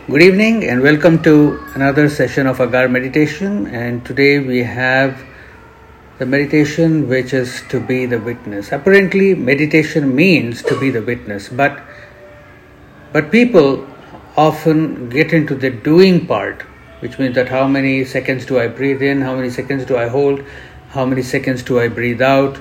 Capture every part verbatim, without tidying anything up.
Good evening and welcome to another session of Agar Meditation. And today we have the meditation which is to be the witness. Apparently meditation means to be the witness, but but people often get into the doing part, which means that how many seconds do I breathe in, how many seconds do I hold, how many seconds do I breathe out.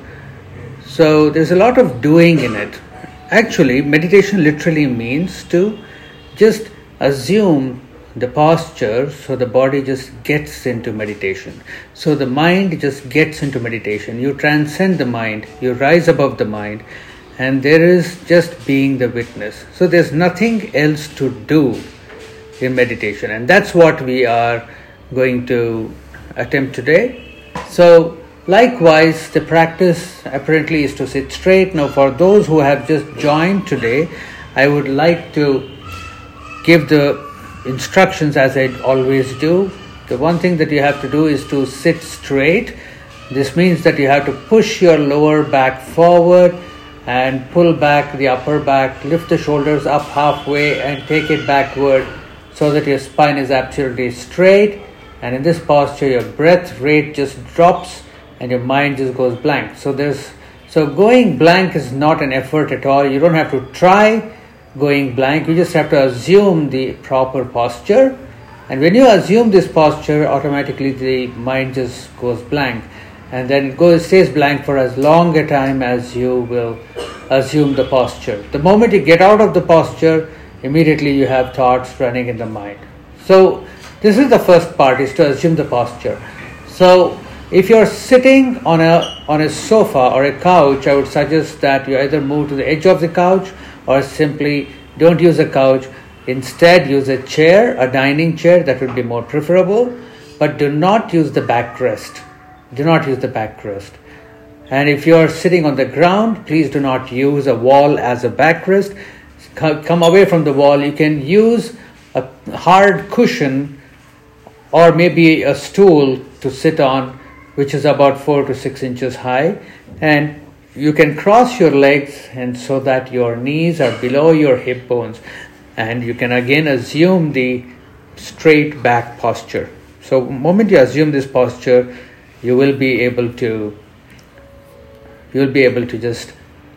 So there's a lot of doing in it. Actually, meditation literally means to just assume the posture, so the body just gets into meditation. So the mind just gets into meditation. You transcend the mind, you rise above the mind, and there is just being the witness. So there's nothing else to do in meditation, and that's what we are going to attempt today. So likewise, the practice apparently is to sit straight. Now, for those who have just joined today, I would like to give the instructions as I always do. The one thing that you have to do is to sit straight. This means that you have to push your lower back forward and pull back the upper back, lift the shoulders up halfway and take it backward so that your spine is absolutely straight. And in this posture, your breath rate just drops and your mind just goes blank. So there's so going blank is not an effort at all. You don't have to try going blank. You just have to assume the proper posture, and when you assume this posture, automatically the mind just goes blank, and then it goes stays blank for as long a time as you will assume the posture. The moment you get out of the posture, immediately you have thoughts running in the mind. So this is the first part, is to assume the posture. So if you're sitting on a on a sofa or a couch, I would suggest that you either move to the edge of the couch or simply don't use a couch. Instead, use a chair, a dining chair. That would be more preferable. But do not use the backrest. Do not use the backrest. And if you're sitting on the ground, please do not use a wall as a backrest. Come away from the wall. You can use a hard cushion or maybe a stool to sit on, which is about four to six inches high, and you can cross your legs and so that your knees are below your hip bones, and you can again assume the straight back posture. So the moment you assume this posture, you will be able to you will be able to just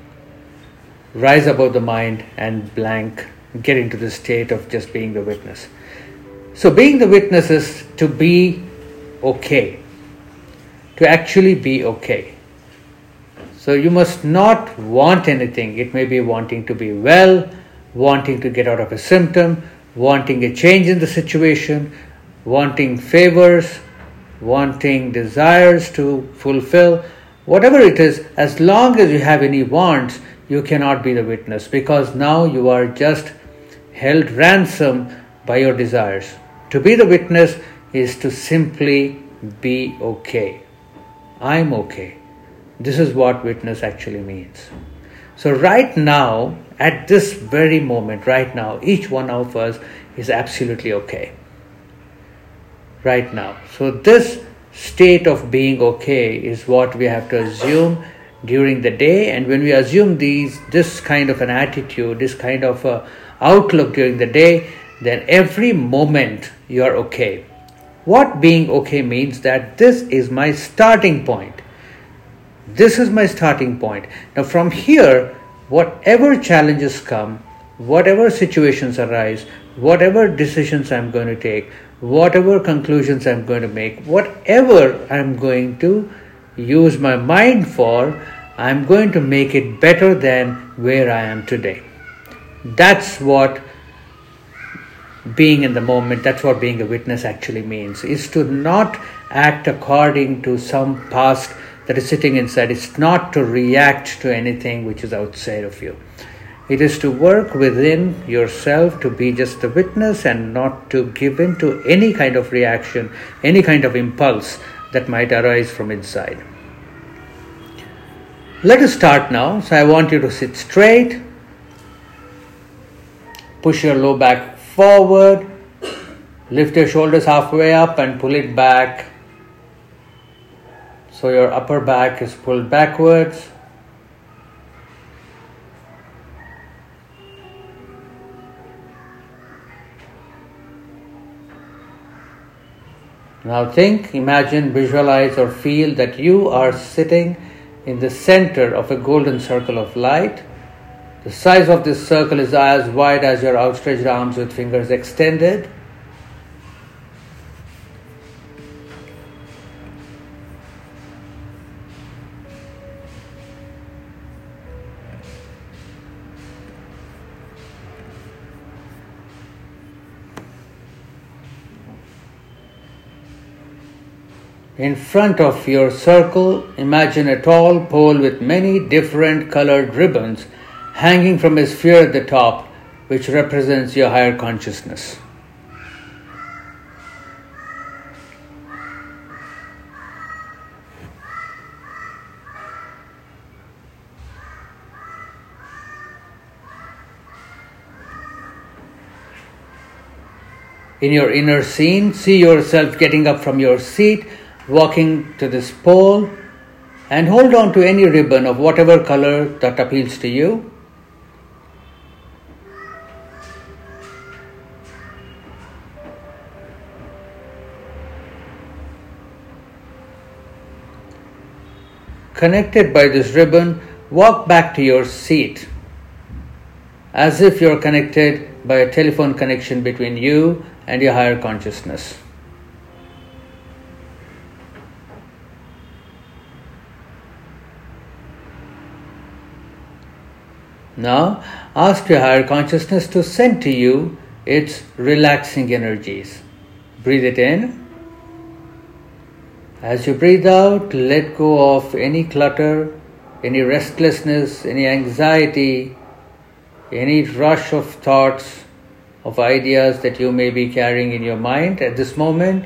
rise above the mind and blank, get into the state of just being the witness. So being the witness is to be okay. To actually be okay. So you must not want anything. It may be wanting to be well, wanting to get out of a symptom, wanting a change in the situation, wanting favors, wanting desires to fulfill. Whatever it is, as long as you have any wants, you cannot be the witness, because now you are just held ransom by your desires. To be the witness is to simply be okay. I'm okay. This is what witness actually means. So right now, at this very moment, right now, each one of us is absolutely okay. Right now. So this state of being okay is what we have to assume during the day. And when we assume these, this kind of an attitude, this kind of a outlook during the day, then every moment you are okay. What being okay means, that this is my starting point. This is my starting point. Now from here, whatever challenges come, whatever situations arise, whatever decisions I'm going to take, whatever conclusions I'm going to make, whatever I'm going to use my mind for, I'm going to make it better than where I am today. That's what being in the moment, that's what being a witness actually means, is to not act according to some past that is sitting inside. It's not to react to anything which is outside of you. It is to work within yourself, to be just the witness and not to give in to any kind of reaction, any kind of impulse that might arise from inside. Let us start now. So I want you to sit straight, push your low back forward, lift your shoulders halfway up and pull it back. So your upper back is pulled backwards. Now think, imagine, visualize or feel that you are sitting in the center of a golden circle of light. The size of this circle is as wide as your outstretched arms with fingers extended. In front of your circle, imagine a tall pole with many different colored ribbons hanging from a sphere at the top, which represents your higher consciousness. In your inner scene, see yourself getting up from your seat, walking to this pole, and hold on to any ribbon of whatever color that appeals to you. Connected by this ribbon, walk back to your seat as if you're connected by a telephone connection between you and your higher consciousness. Now, ask your higher consciousness to send to you its relaxing energies. Breathe it in. As you breathe out, let go of any clutter, any restlessness, any anxiety, any rush of thoughts, of ideas that you may be carrying in your mind at this moment.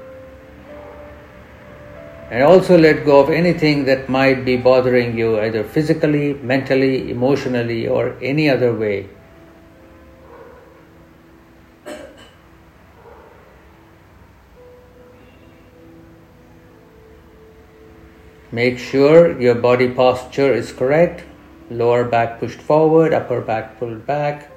And also let go of anything that might be bothering you, either physically, mentally, emotionally, or any other way. Make sure your body posture is correct. Lower back pushed forward, upper back pulled back.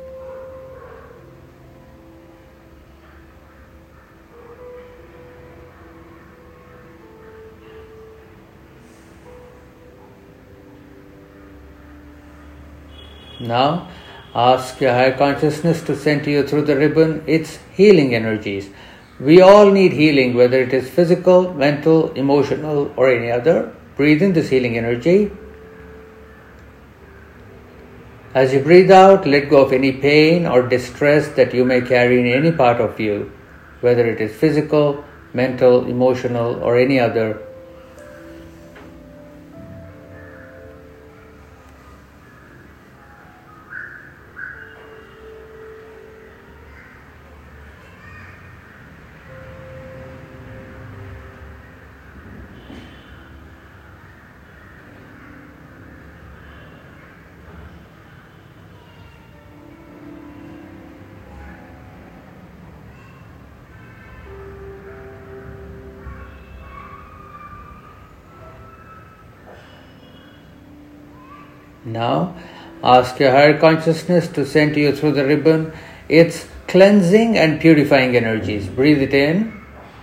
Now, ask your higher consciousness to send to you through the ribbon its healing energies. We all need healing, whether it is physical, mental, emotional, or any other. Breathe in this healing energy. As you breathe out, let go of any pain or distress that you may carry in any part of you, whether it is physical, mental, emotional, or any other. Now, ask your higher consciousness to send to you through the ribbon its cleansing and purifying energies. Breathe it in.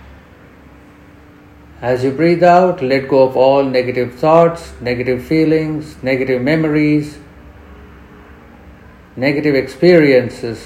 As you breathe out, let go of all negative thoughts, negative feelings, negative memories, negative experiences.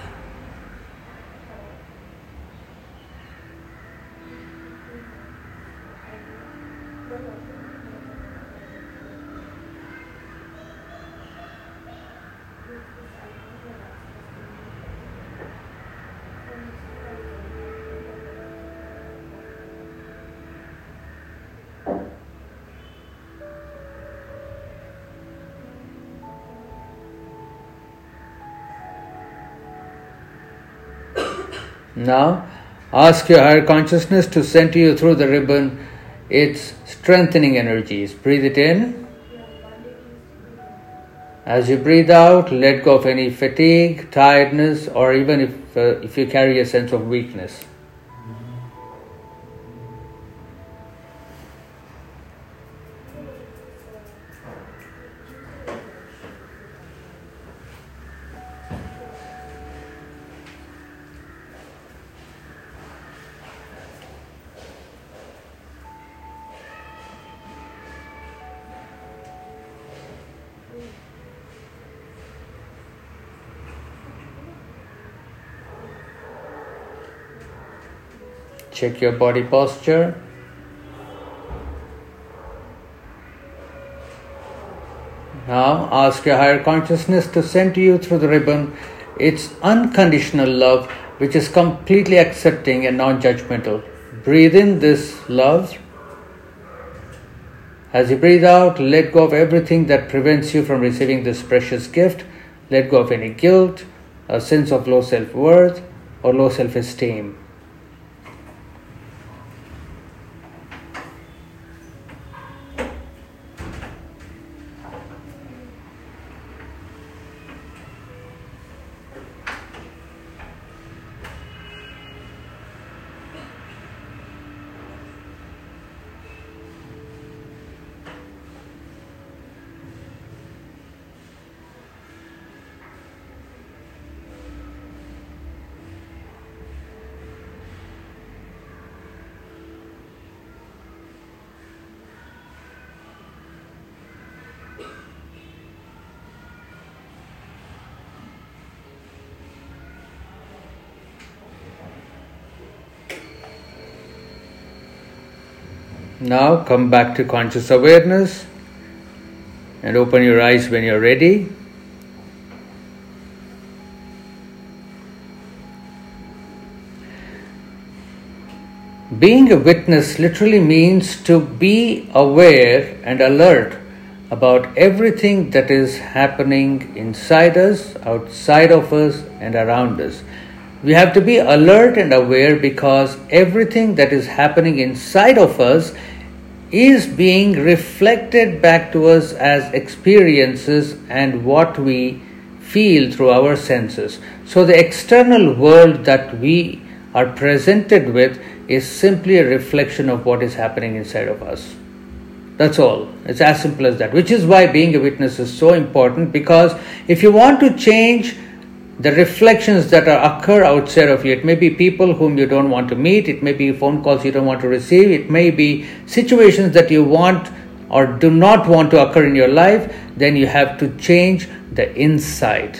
Now, ask your higher consciousness to send to you through the ribbon its strengthening energies. Breathe it in. As you breathe out, let go of any fatigue, tiredness, or even if, uh, if you carry a sense of weakness. Check your body posture. Now ask your higher consciousness to send to you through the ribbon its unconditional love, which is completely accepting and non-judgmental. Breathe in this love. As you breathe out, let go of everything that prevents you from receiving this precious gift. Let go of any guilt, a sense of low self-worth, or low self-esteem. Now come back to conscious awareness and open your eyes when you're ready. Being a witness literally means to be aware and alert about everything that is happening inside us, outside of us, and around us. We have to be alert and aware because everything that is happening inside of us is being reflected back to us as experiences and what we feel through our senses. So the external world that we are presented with is simply a reflection of what is happening inside of us. That's all. It's as simple as that. Which is why being a witness is so important, because if you want to change the reflections that are occur outside of you, it may be people whom you don't want to meet, it may be phone calls you don't want to receive, it may be situations that you want or do not want to occur in your life, then you have to change the inside,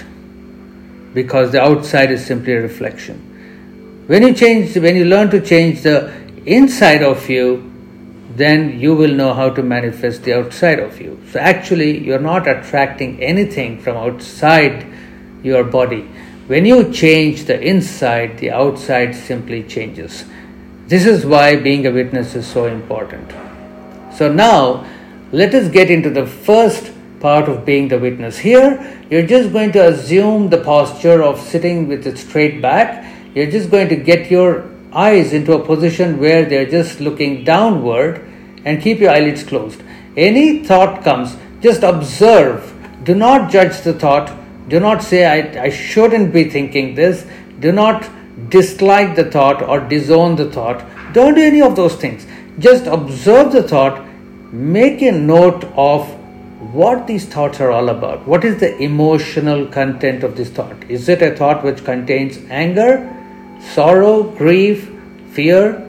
because the outside is simply a reflection. When you change, when you learn to change the inside of you, then you will know how to manifest the outside of you. So actually, you're not attracting anything from outside your body. When you change the inside, the outside simply changes. This is why being a witness is so important. So now, let us get into the first part of being the witness. Here, you're just going to assume the posture of sitting with a straight back. You're just going to get your eyes into a position where they're just looking downward, and keep your eyelids closed. Any thought comes, just observe. Do not judge the thought. Do not say, I, I shouldn't be thinking this. Do not dislike the thought or disown the thought. Don't do any of those things. Just observe the thought. Make a note of what these thoughts are all about. What is the emotional content of this thought? Is it a thought which contains anger, sorrow, grief, fear?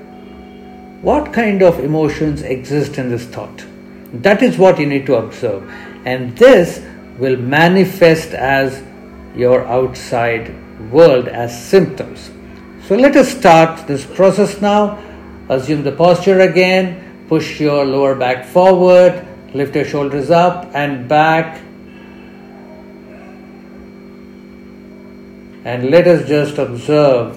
What kind of emotions exist in this thought? That is what you need to observe. And this will manifest as your outside world as symptoms. So let us start this process now. Assume the posture again. Push your lower back forward. Lift your shoulders up and back. And let us just observe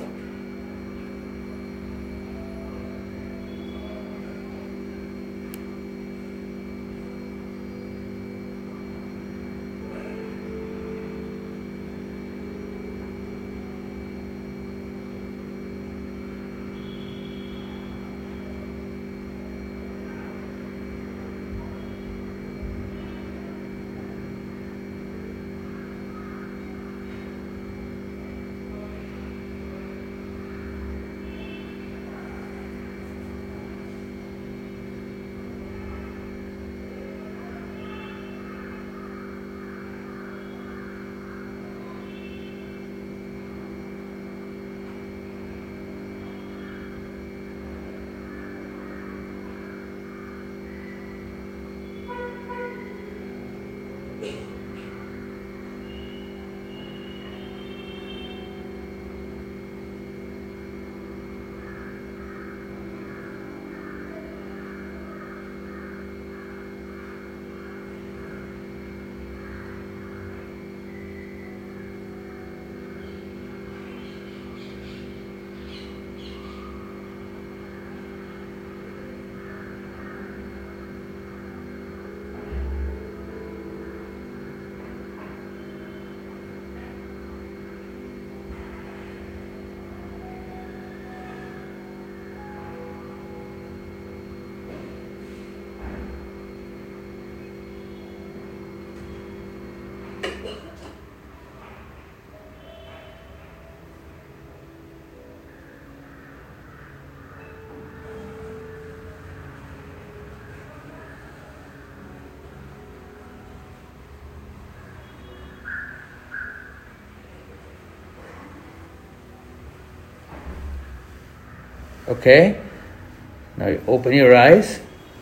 Okay? Now you open your eyes.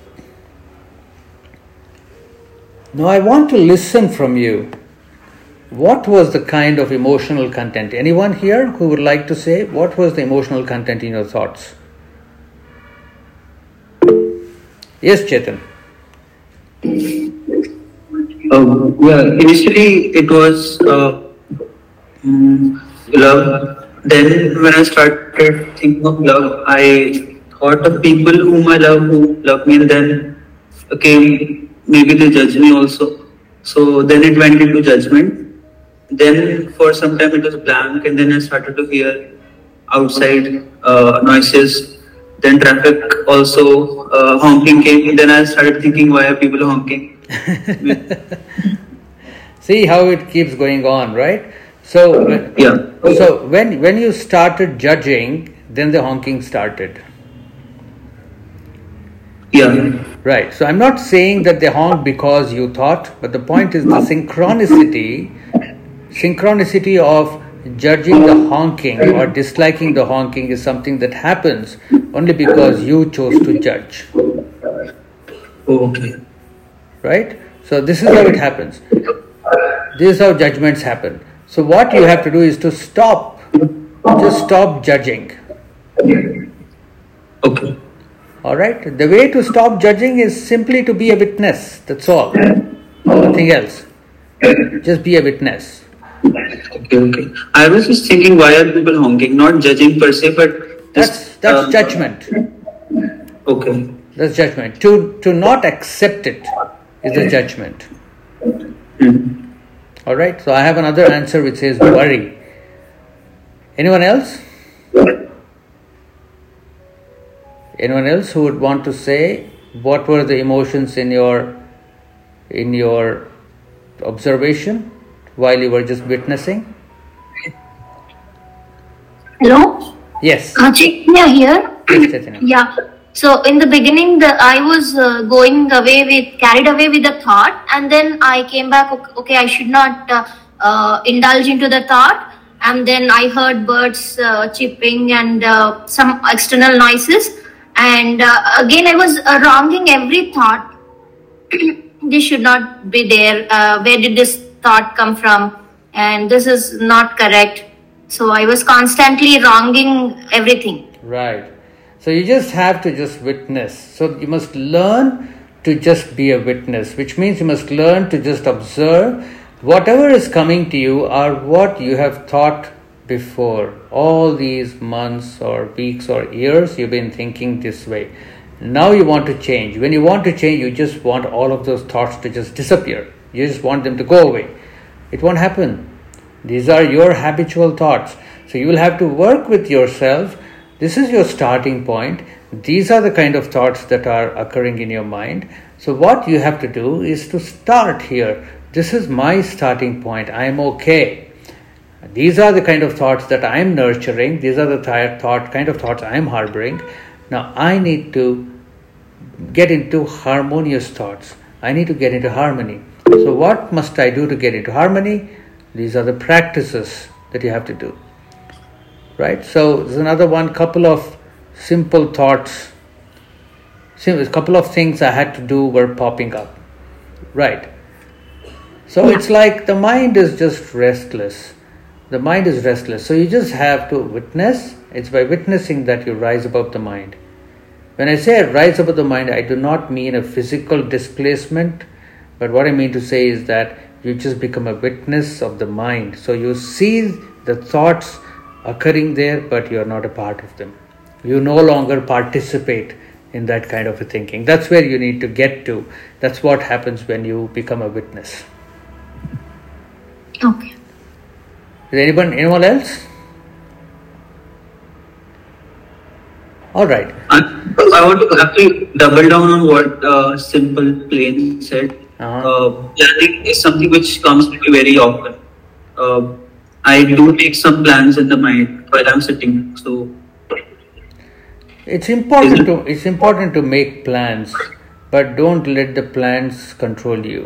Now I want to listen from you. What was the kind of emotional content? Anyone here who would like to say what was the emotional content in your thoughts? Yes, Chetan. Um, yeah, initially it was uh, mm, love. Then when I started thinking of love, I thought of people whom I love who love me, and then okay, maybe they judge me also. So then it went into judgment. Then for some time it was blank, and then I started to hear outside uh, noises. Then traffic also uh, honking came. Then I started thinking, why are people honking? See how it keeps going on, right? So, when, Yeah. so when when you started judging, then the honking started. Yeah. Right. So I'm not saying that they honk because you thought, but the point is the synchronicity, synchronicity of judging the honking or disliking the honking is something that happens only because you chose to judge. Okay. Right? So this is how it happens. This is how judgments happen. So what you have to do is to stop. Just stop judging. Okay. Alright? The way to stop judging is simply to be a witness. That's all. Nothing else. Just be a witness. Okay, okay. I was just thinking, why are people honking? Not judging per se, but That's that's uh, judgment. Okay. That's judgment. To to not accept it is the judgment. Hmm. Alright? So I have another answer which says worry. Anyone else? Anyone else who would want to say what were the emotions in your in your observation while you were just witnessing? Hello? Yes. Uh, Chaitanya here. Yes, Chaitanya. Yeah. So in the beginning, the, I was uh, going away with, carried away with the thought, and then I came back, okay, okay I should not uh, uh, indulge into the thought. And then I heard birds uh, chirping and uh, some external noises. And uh, again, I was uh, wronging every thought. This should not be there. Uh, where did this thought come from? And this is not correct. So I was constantly wronging everything. Right. So you just have to just witness. So you must learn to just be a witness, which means you must learn to just observe whatever is coming to you or what you have thought before. All these months or weeks or years you've been thinking this way. Now you want to change. When you want to change, you just want all of those thoughts to just disappear. You just want them to go away. It won't happen. These are your habitual thoughts. So you will have to work with yourself. This is your starting point. These are the kind of thoughts that are occurring in your mind. So what you have to do is to start here. This is my starting point. I am okay. These are the kind of thoughts that I am nurturing. These are the th- thought kind of thoughts I am harboring. Now I need to get into harmonious thoughts. I need to get into harmony. So what must I do to get into harmony? These are the practices that you have to do. Right? So there's another one, couple of simple thoughts. A couple of things I had to do were popping up. Right? So it's like the mind is just restless. The mind is restless. So you just have to witness. It's by witnessing that you rise above the mind. When I say rise above the mind, I do not mean a physical displacement. But what I mean to say is that you just become a witness of the mind. So you see the thoughts occurring there, but you are not a part of them. You no longer participate in that kind of a thinking. That's where you need to get to. That's what happens when you become a witness. Okay. Is anyone, anyone else? All right. I, I want to actually double down on what uh, Simple Plain said. Uh-huh. Uh, planning is something which comes to me very often. Uh, I do make some plans in the mind while I'm sitting. So it's important to it's important to make plans, but don't let the plans control you.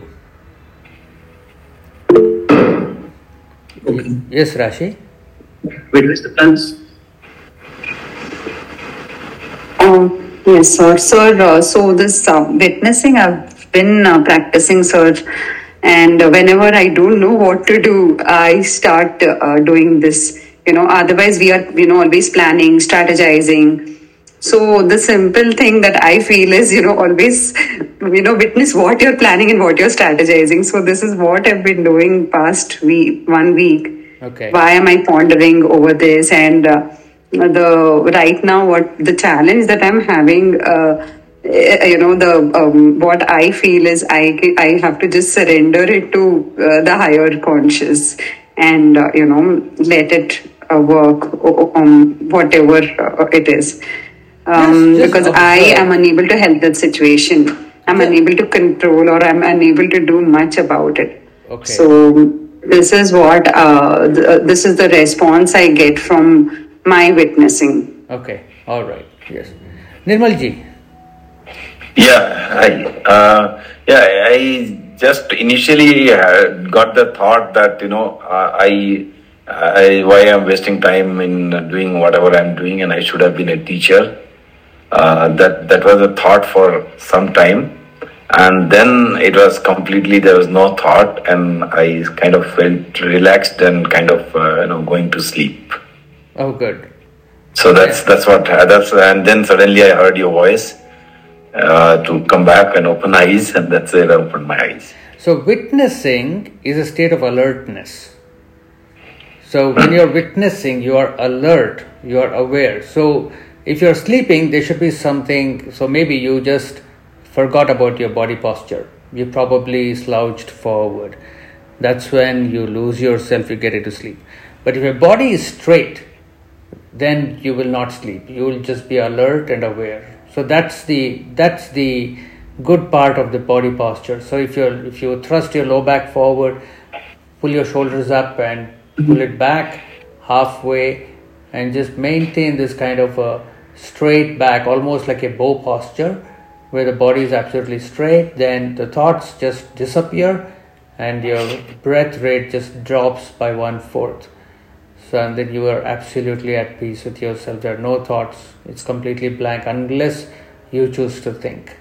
Okay. Yes, Rashi. Wait, what's the plans? Um, yes, sir. Sir, uh, so this uh, witnessing, I've been uh, practicing, sir. And uh, whenever I don't know what to do, I start uh, doing this. You know, otherwise we are, you know, always planning, strategizing. So the simple thing that I feel is, you know, always, you know, witness what you're planning and what you're strategizing. So this is what I've been doing past week, one week. Okay. Why am I pondering over this? And uh, the right now, what the challenge that I'm having, uh, you know, the um, what I feel is I I have to just surrender it to uh, the higher conscious, and uh, you know, let it uh, work on whatever uh, it is. Um, Yes, just because I observe. am unable to help that situation. I'm Yeah. unable to control, or I'm unable to do much about it. Okay. So this is what uh, th- uh, this is the response I get from my witnessing. Okay. All right. Yes. Nirmalji. Yeah, I, uh, yeah, I just initially uh, got the thought that, you know, uh, I, I, why I'm wasting time in doing whatever I'm doing, and I should have been a teacher. Uh, that that was a thought for some time, and then it was completely, there was no thought, and I kind of felt relaxed and kind of uh, you know going to sleep. Oh, good. So that's Yeah. that's what that's and then suddenly I heard your voice uh, to come back and open eyes, and that's it. I opened my eyes. So witnessing is a state of alertness. So when you're witnessing, you are alert, you are aware. So if you're sleeping, there should be something. So maybe you just forgot about your body posture. You probably slouched forward. That's when you lose yourself, you get into sleep. But if your body is straight, then you will not sleep. You will just be alert and aware. So that's the that's the good part of the body posture. So if you if you thrust your low back forward, pull your shoulders up and pull it back halfway, and just maintain this kind of a straight back, almost like a bow posture, where the body is absolutely straight. Then the thoughts just disappear, and your breath rate just drops by one fourth. So, and then you are absolutely at peace with yourself. There are no thoughts. It's completely blank unless you choose to think.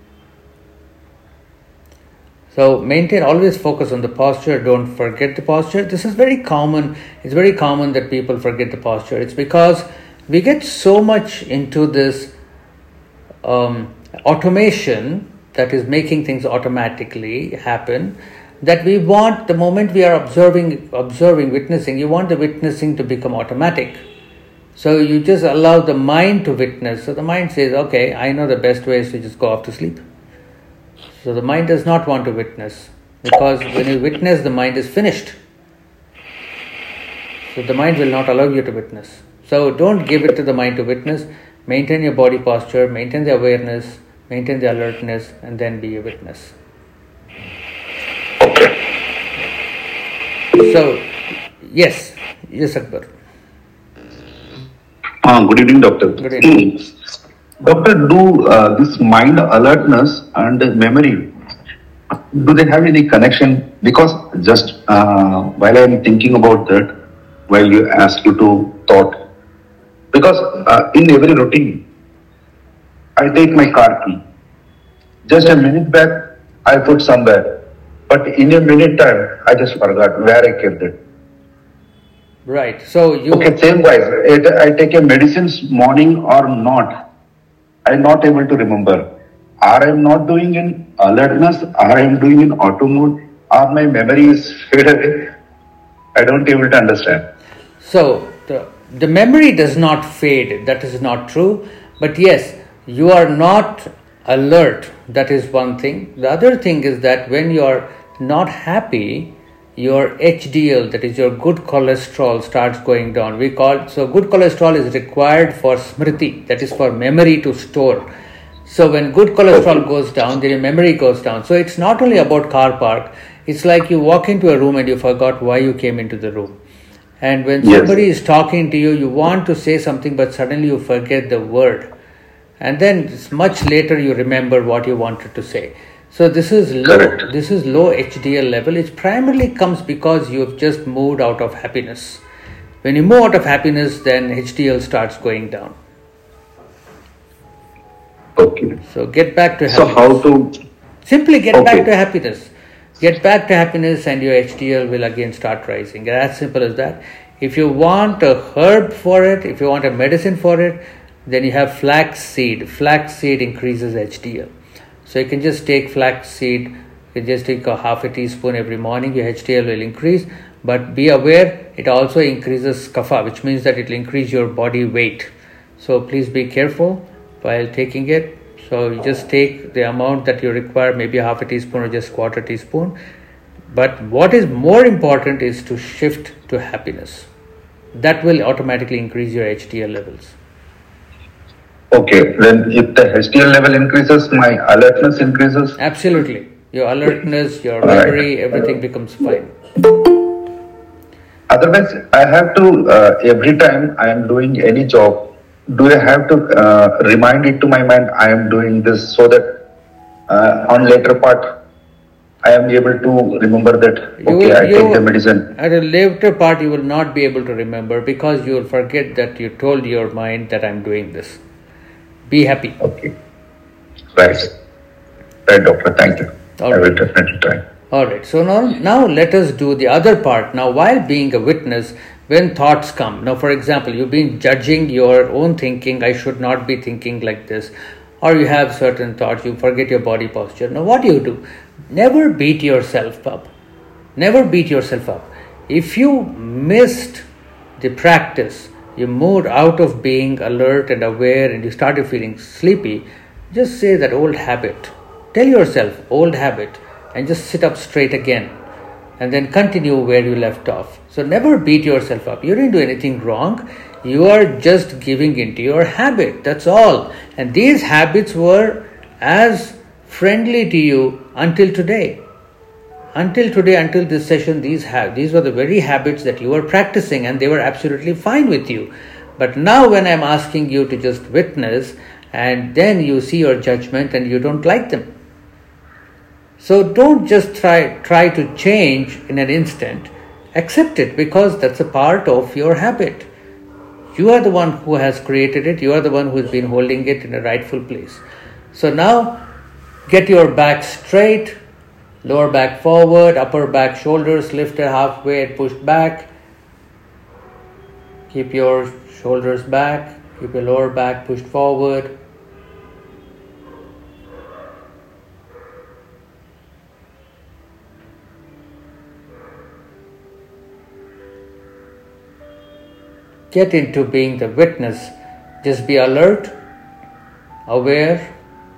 So maintain, always focus on the posture. Don't forget the posture. This is very common. It's very common that people forget the posture. It's because we get so much into this um, automation that is making things automatically happen, that we want, the moment we are observing, observing, witnessing, you want the witnessing to become automatic. So you just allow the mind to witness. So the mind says, okay, I know the best way is to just go off to sleep. So the mind does not want to witness, because when you witness, the mind is finished. So the mind will not allow you to witness. So don't give it to the mind to witness. Maintain your body posture, maintain the awareness, maintain the alertness, and then be a witness. Okay. So, yes, yes, Akbar. Uh, good evening, doctor. Good evening. Doctor, do uh, this mind alertness and memory, do they have any connection? Because just uh, while I am thinking about that, while you asked you to thought, because uh, in every routine, I take my car key. Just a minute back, I put somewhere. But in a minute time, I just forgot where I kept it. Right. So you. Okay, same wise. It, I take a medicines morning or not, I'm not able to remember. Or I'm not doing in alertness, or I'm doing in auto mode, or my memory is fade away. I don't able to understand. So the the memory does not fade. That is not true. But yes, you are not alert. That is one thing. The other thing is that when you are not happy, your H D L, that is your good cholesterol, starts going down. We call so good cholesterol is required for smriti, that is for memory to store. So when good cholesterol goes down, then your memory goes down. So it's not only about car park. It's like you walk into a room and you forgot why you came into the room. And when Yes. somebody is talking to you, you want to say something, but suddenly you forget the word. And then much later you remember what you wanted to say. So this is low. Correct. This is low H D L level. It primarily comes because you have just moved out of happiness. When you move out of happiness, then H D L starts going down. Okay. So get back to So happiness. how to? Simply get Okay. back to happiness. Get back to happiness and your H D L will again start rising. As simple as that. If you want a herb for it, if you want a medicine for it, then you have flax seed. Flax seed increases H D L. So you can just take flax seed, you can just take a half a teaspoon every morning, your H D L will increase. But be aware, it also increases kapha, which means that it will increase your body weight. So please be careful while taking it. So you just take the amount that you require, maybe half a teaspoon or just quarter teaspoon. But what is more important is to shift to happiness. That will automatically increase your H D L levels. Okay. Then if the H D L level increases, my alertness increases. Absolutely. Your alertness, your All right. memory, everything becomes fine. Otherwise, I have to uh, every time I am doing any job. Do I have to uh, remind it to my mind I am doing this so that uh, on later part I am able to remember that You okay will- I you- take the medicine. At a later part, you will not be able to remember because you will forget that you told your mind that I'm doing this. Be happy. Okay. Right. Right, doctor. Thank you. All I will right. definitely try. Alright, so now, now let us do the other part. Now, while being a witness, when thoughts come, now for example, you've been judging your own thinking, I should not be thinking like this, or you have certain thoughts, you forget your body posture. Now, what do you do? Never beat yourself up. Never beat yourself up. If you missed the practice, you moved out of being alert and aware and you started feeling sleepy, just say that old habit. Tell yourself, old habit, and just sit up straight again and then continue where you left off. So never beat yourself up. You didn't do anything wrong. You are just giving into your habit. That's all. And these habits were as friendly to you until today. Until today, until this session, these have these were the very habits that you were practicing and they were absolutely fine with you. But now when I'm asking you to just witness and then you see your judgment and you don't like them. So don't just try try to change in an instant. Accept it because that's a part of your habit. You are the one who has created it. You are the one who has been holding it in a rightful place. So now get your back straight, lower back forward, upper back shoulders lifted halfway and pushed back. Keep your shoulders back, keep your lower back pushed forward. Get into being the witness. Just be alert, aware.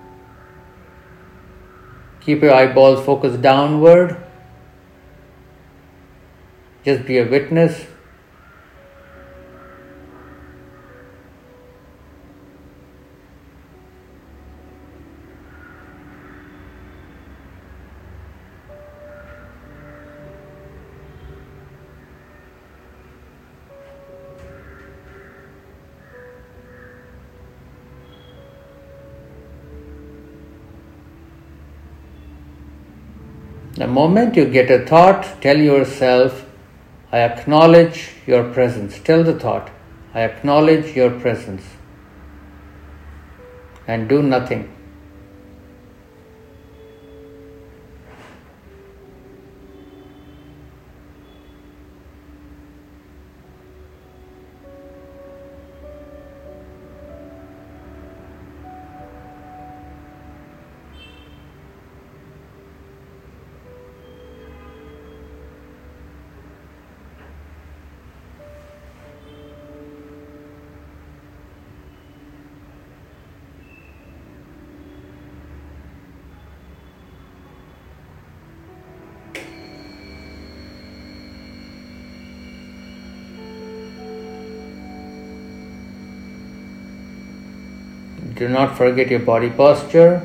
Keep your eyeballs focused downward. Just be a witness. The moment you get a thought, tell yourself, I acknowledge your presence. Tell the thought, I acknowledge your presence. And do nothing. Do not forget your body posture.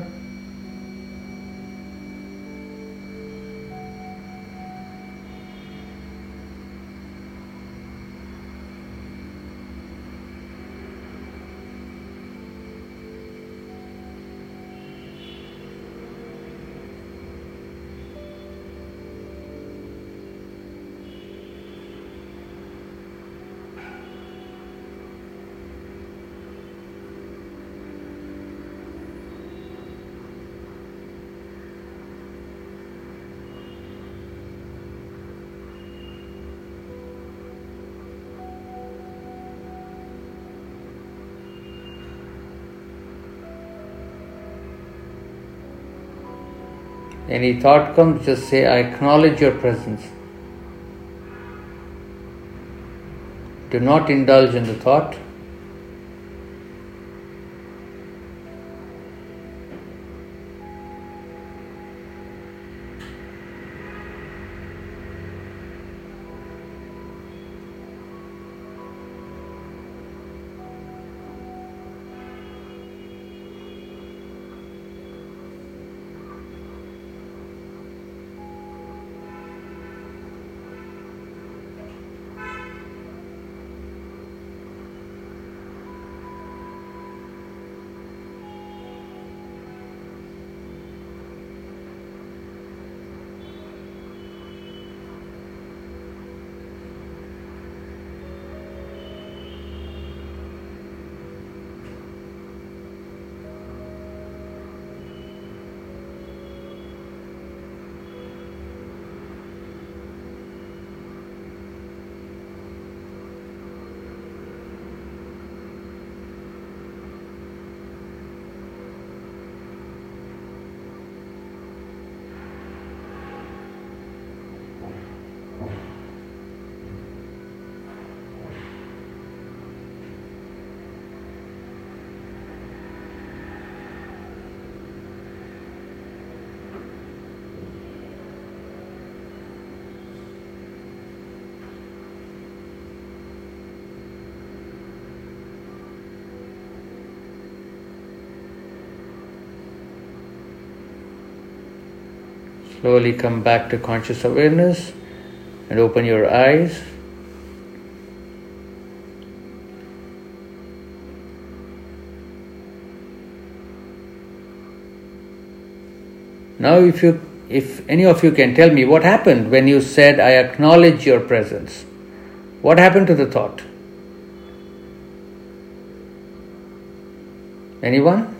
Any thought comes, just say, I acknowledge your presence. Do not indulge in the thought. Slowly come back to conscious awareness and open your eyes. Now if you if any of you can tell me what happened when you said, I acknowledge your presence. What happened to the thought? Anyone?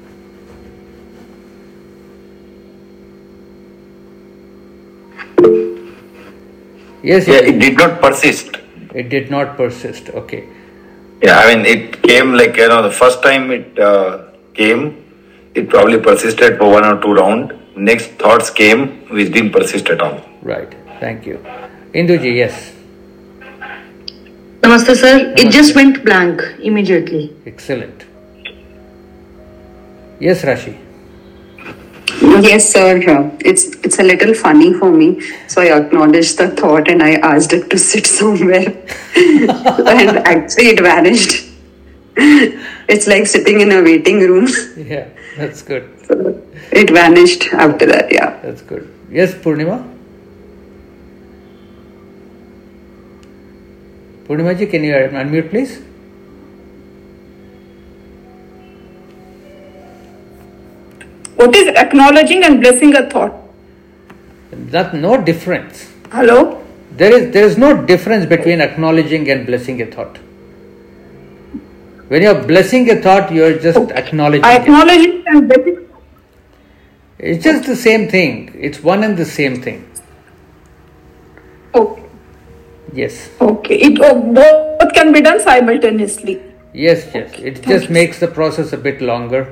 Yes. Yeah, it did not persist. It did not persist. Okay. Yeah, I mean, it came like, you know, the first time it uh, came, it probably persisted for one or two rounds. Next thoughts came, which didn't persist at all. Right. Thank you. Induji, yes. Namaste, sir. Namaste. It just went blank immediately. Excellent. Yes, Rashi. Yes, sir. It's it's a little funny for me. So I acknowledged the thought and I asked it to sit somewhere. And actually it vanished. It's like sitting in a waiting room. Yeah, that's good. So it vanished after that, yeah. That's good. Yes, Purnima? Purnima ji, can you unmute please? What is acknowledging and blessing a thought? That's no difference. Hello? There is there is no difference between acknowledging and blessing a thought. When you are blessing a thought, you are just acknowledging I it. acknowledge it and blessing. It's just the same thing. It's one and the same thing. Okay. Yes. Okay. It oh, both can be done simultaneously. Yes, yes. It just makes the process a bit longer.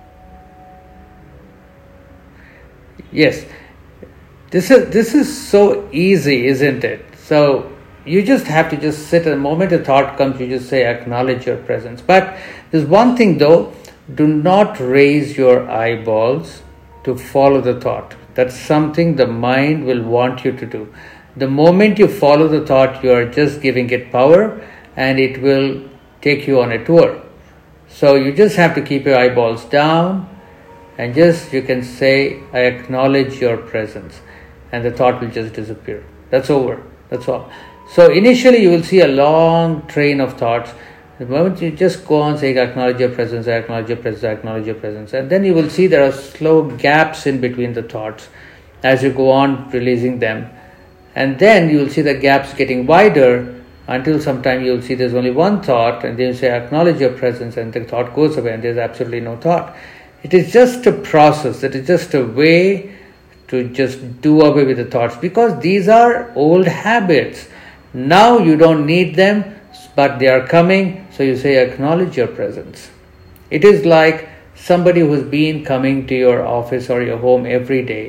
Yes. This is this is so easy, isn't it? So you just have to just sit. The moment a thought comes, you just say, acknowledge your presence. But there's one thing though, do not raise your eyeballs to follow the thought. That's something the mind will want you to do. The moment you follow the thought, you are just giving it power and it will take you on a tour. So you just have to keep your eyeballs down and just, you can say, I acknowledge your presence, and the thought will just disappear. That's over. That's all. So initially you will see a long train of thoughts. The moment you just go on saying, I acknowledge your presence, I acknowledge your presence, I acknowledge your presence, and then you will see there are slow gaps in between the thoughts as you go on releasing them. And then you will see the gaps getting wider until sometime you will see there's only one thought, and then you say, I acknowledge your presence, and the thought goes away and there's absolutely no thought. It is just a process. It is just a way to just do away with the thoughts, because these are old habits. Now you don't need them, but they are coming, so you say, acknowledge your presence. It is like somebody who's been coming to your office or your home every day.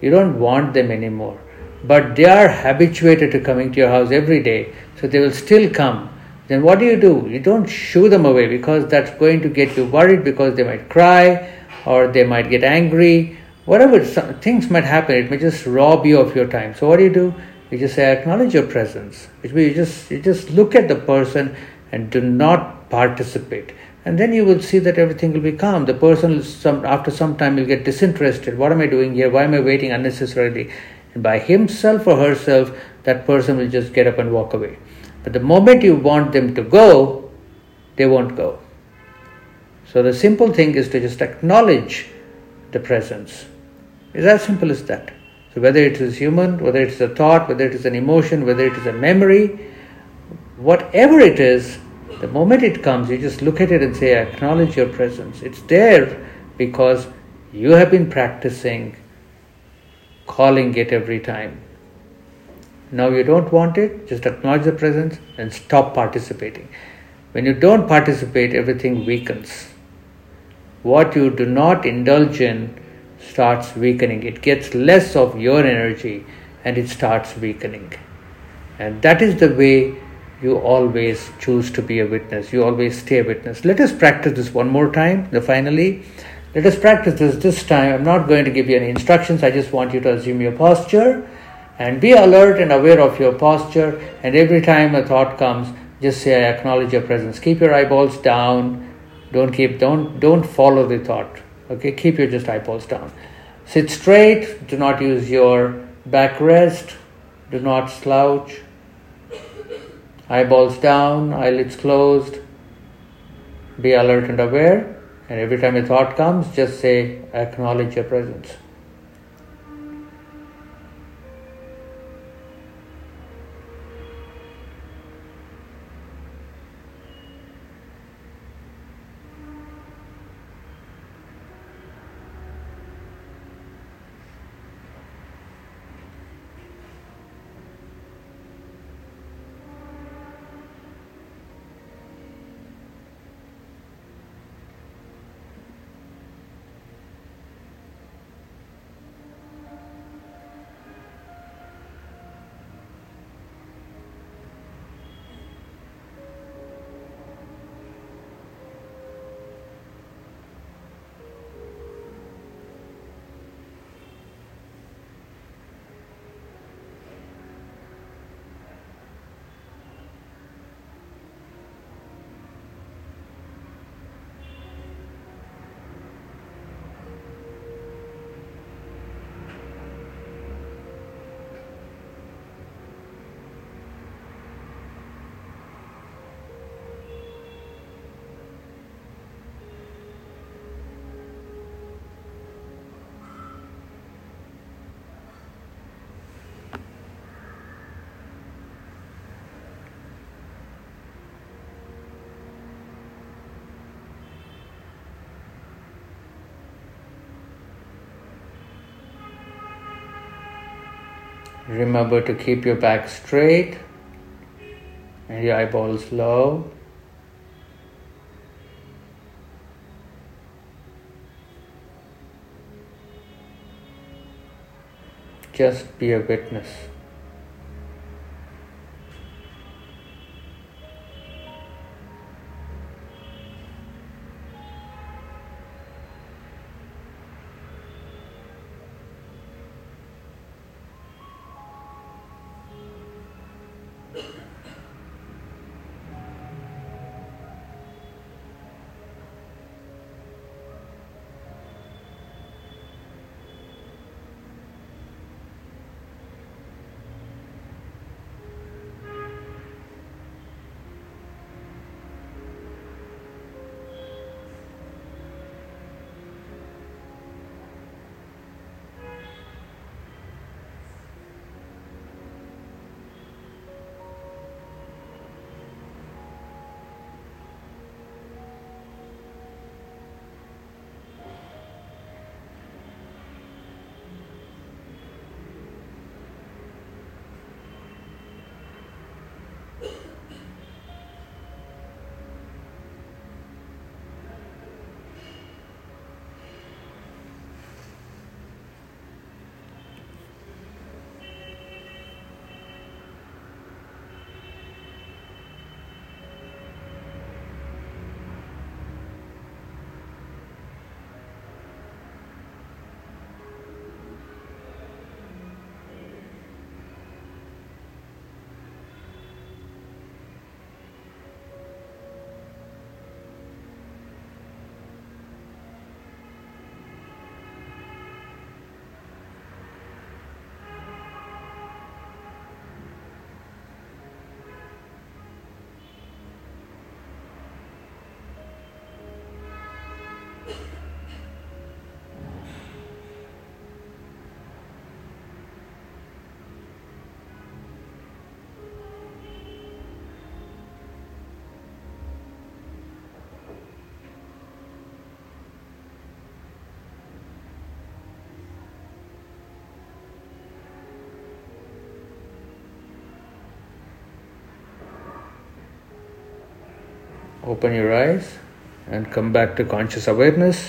You don't want them anymore. But they are habituated to coming to your house every day, so they will still come. Then what do you do? You don't shoo them away, because that's going to get you worried, because they might cry or they might get angry. Whatever some, things might happen, it may just rob you of your time. So what do you do? You just say, acknowledge your presence. Which means you just you just look at the person and do not participate. And then you will see that everything will be calm. The person will some after some time will get disinterested. What am I doing here? Why am I waiting unnecessarily? And by himself or herself, that person will just get up and walk away. But the moment you want them to go, they won't go. So the simple thing is to just acknowledge the presence. It's as simple as that. So whether it is human, whether it is a thought, whether it is an emotion, whether it is a memory, whatever it is, the moment it comes, you just look at it and say, acknowledge your presence. It's there because you have been practicing calling it every time. Now you don't want it, just acknowledge the presence and stop participating. When you don't participate, everything weakens. What you do not indulge in starts weakening. It gets less of your energy and it starts weakening. And that is the way you always choose to be a witness. You always stay a witness. Let us practice this one more time. The finally, let us practice this this time. I'm not going to give you any instructions. I just want you to assume your posture and be alert and aware of your posture. And every time a thought comes, just say, I acknowledge your presence. Keep your eyeballs down. Don't keep, don't, don't follow the thought. Okay, keep your just eyeballs down. Sit straight. Do not use your backrest. Do not slouch. Eyeballs down, eyelids closed. Be alert and aware. And every time a thought comes, just say, acknowledge your presence. Remember to keep your back straight and your eyeballs low. Just be a witness. Open your eyes and come back to conscious awareness.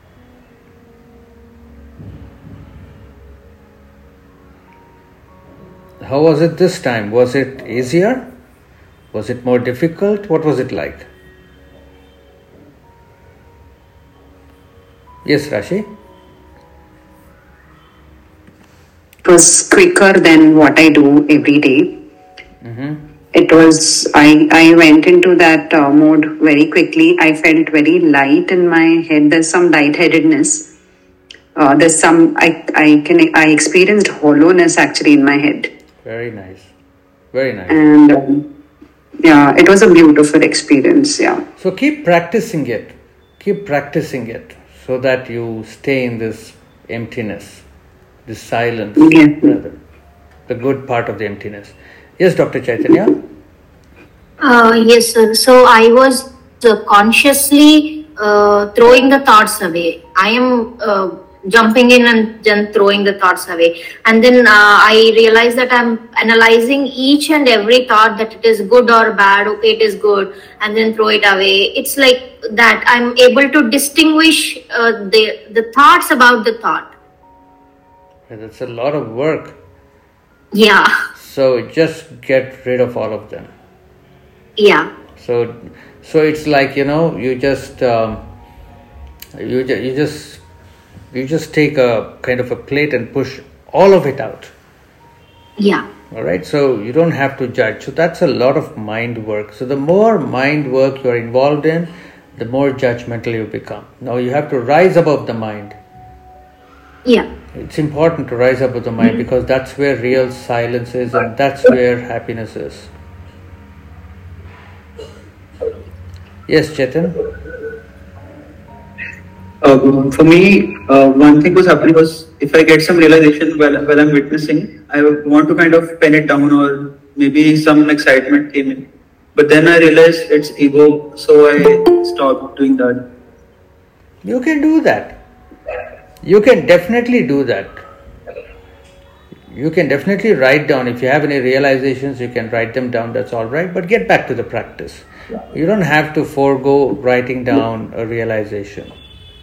How was it this time? Was it easier? Was it more difficult? What was it like? Yes, Rashi? It was quicker than what I do every day. Mm-hmm. It was, I, I went into that uh, mode very quickly. I felt very light in my head. There's some lightheadedness. Uh, there's some, I, I can, I experienced hollowness actually in my head. Very nice. Very nice. And um, yeah, it was a beautiful experience. Yeah. So keep practicing it. Keep practicing it so that you stay in this emptiness, this silence, Yes. rather, the good part of the emptiness. Yes, Doctor Chaitanya? Uh, yes, sir. So I was uh, consciously uh, throwing the thoughts away. I am uh, jumping in and then throwing the thoughts away. And then uh, I realized that I'm analyzing each and every thought, that it is good or bad. Okay, it is good. And then throw it away. It's like that. I'm able to distinguish uh, the, the thoughts about the thought. That's a lot of work. Yeah. So just get rid of all of them. Yeah. So, so it's like, you know, you just, um, you, ju- you just, you just take a kind of a plate and push all of it out. Yeah. All right. So you don't have to judge. So that's a lot of mind work. So the more mind work you're involved in, the more judgmental you become. Now you have to rise above the mind. Yeah. It's important to rise above the mind because that's where real silence is and that's where happiness is. Yes, Chetan? Uh, for me, uh, one thing was happening was if I get some realization while, while I'm witnessing, I want to kind of pen it down, or maybe some excitement came in. But then I realized it's ego, so I stopped doing that. You can do that. You can definitely do that. You can definitely write down. If you have any realizations, you can write them down. That's all right. But get back to the practice. You don't have to forego writing down a realization.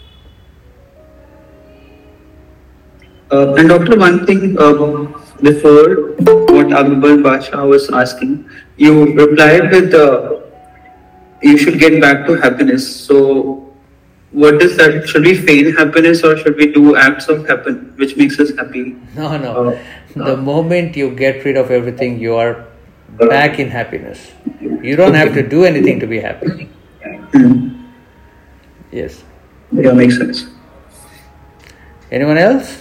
Uh, and Doctor, one thing uh, before what Akbar Basha was asking, you replied with uh, you should get back to happiness. So what is that? Should we feign happiness or should we do acts of happiness which makes us happy? No, no. Uh, The moment you get rid of everything, you are back in happiness. You don't have to do anything to be happy. Hmm. Yes. Yeah, makes sense. Anyone else?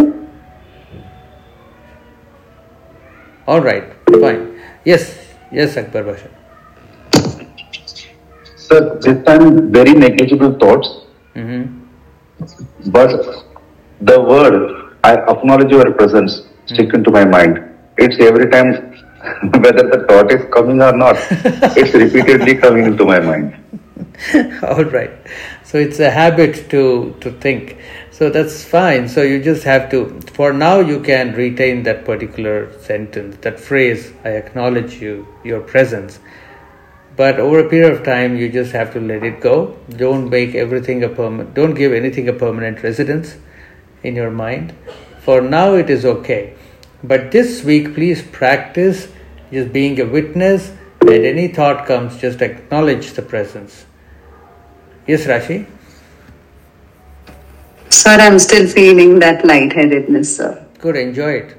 All right, fine. Yes, yes, Akbar Basha. Sir, this time very negligible thoughts, Mm-hmm. but the word I acknowledge your presence stick into my mind. It's every time, whether the thought is coming or not, it's repeatedly coming into my mind. All right. So it's a habit to to think. So that's fine. So you just have to, for now you can retain that particular sentence, that phrase, I acknowledge you, your presence. But over a period of time, you just have to let it go. Don't make everything a permanent, don't give anything a permanent residence in your mind. For now, it is okay. But this week, please practice just being a witness, and any thought comes, just acknowledge the presence. Yes, Rashi? Sir, I'm still feeling that lightheadedness, sir. Good, enjoy it.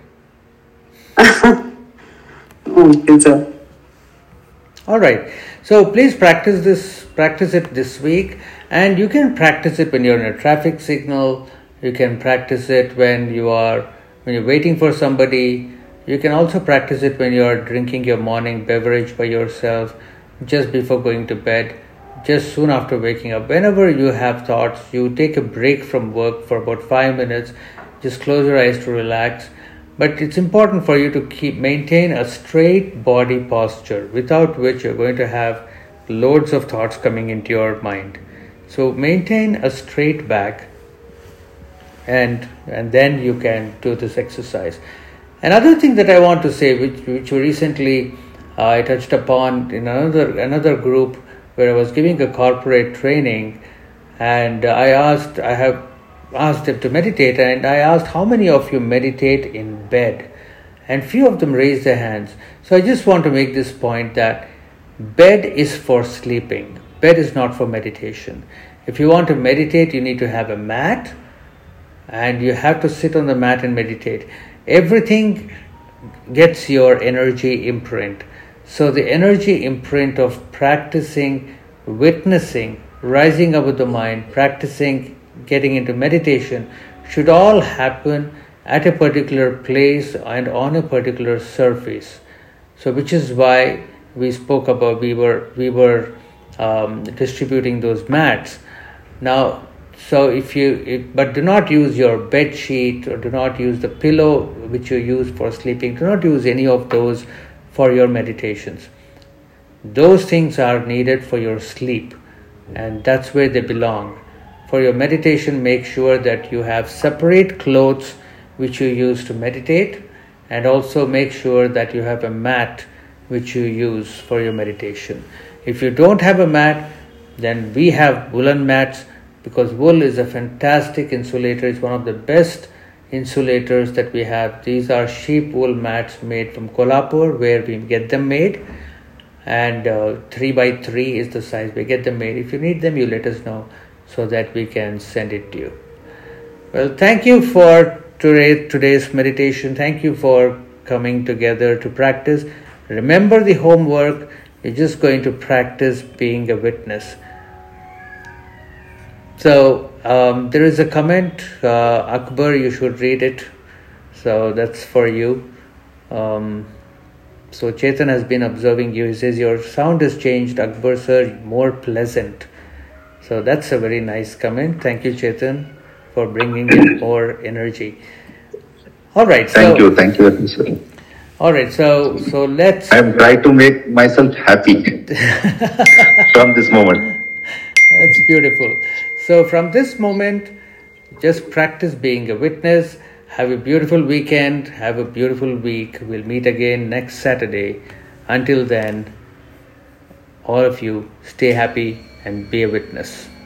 Okay, sir. All right. So please practice this, practice it this week, and you can practice it when you're in a traffic signal. You can practice it when you are when you're waiting for somebody. You can also practice it when you are drinking your morning beverage by yourself, just before going to bed, just soon after waking up. Whenever you have thoughts, you take a break from work for about five minutes. Just close your eyes to relax. But it's important for you to keep maintain a straight body posture, without which you're going to have loads of thoughts coming into your mind. So maintain a straight back, and and then you can do this exercise. Another thing that I want to say, which which recently uh, I touched upon in another another group where I was giving a corporate training, and I asked, I have asked them to meditate, and I asked how many of you meditate in bed, and few of them raised their hands. So I just want to make this point that bed is for sleeping. Bed is not for meditation. If you want to meditate, you need to have a mat, and you have to sit on the mat and meditate. Everything gets your energy imprint. So the energy imprint of practicing, witnessing, rising up with the mind, practicing, getting into meditation should all happen at a particular place and on a particular surface. So which is why we spoke about, we were, we were um, distributing those mats. Now, so if you, if, but do not use your bed sheet, or do not use the pillow which you use for sleeping. Do not use any of those for your meditations. Those things are needed for your sleep, and that's where they belong. For your meditation, make sure that you have separate clothes which you use to meditate, and also make sure that you have a mat which you use for your meditation. If you don't have a mat, then we have woolen mats, because wool is a fantastic insulator. It's one of the best insulators that we have. These are sheep wool mats made from Kolhapur, where we get them made, and uh, three by three is the size we get them made. If you need them, you let us know so that we can send it to you. Well, thank you for today, today's meditation. Thank you for coming together to practice. Remember the homework. You're just going to practice being a witness. So um, there is a comment, uh, Akbar, you should read it. So that's for you. Um, so Chetan has been observing you. He says, your sound has changed, Akbar sir, more pleasant. So that's a very nice comment. Thank you, Chetan, for bringing in more energy. All right. Thank so, you. Thank you, sir. All right. So, so let's... I am trying to make myself happy from this moment. That's beautiful. So from this moment, just practice being a witness. Have a beautiful weekend. Have a beautiful week. We'll meet again next Saturday. Until then, all of you stay happy and be a witness.